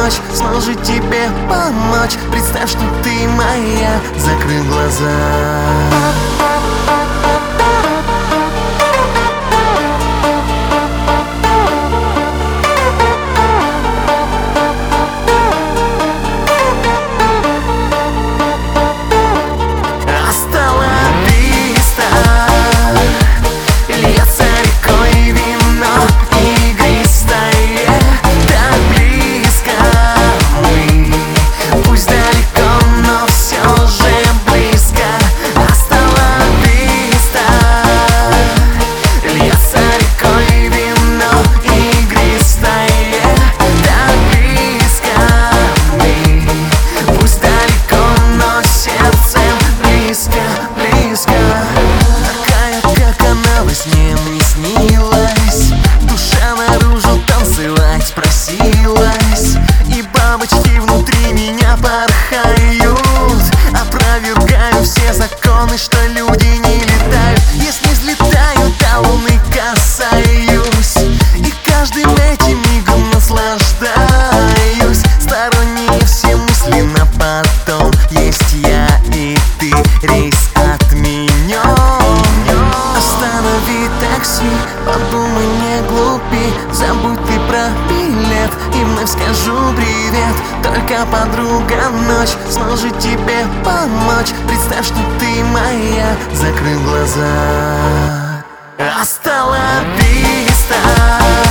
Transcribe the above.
ночь сможет тебе помочь. Представь, что ты моя, закрыв глаза. Не снилась, душа наружу танцевать просилась, и бабочки внутри меня порхают. Опровергаю все законы, что люди не летают. Если взлетаю, до луны касаюсь, и каждым этим мигом наслаждаюсь. Сторонние все мысли на потом. Есть я и ты, рейс отменен. Останови такси, подумай, не глупи. Забудь ты про билет, и вновь скажу привет. Только подруга ночь сможет тебе помочь. Представь, что ты моя, закрыв глаза. Hasta la vista.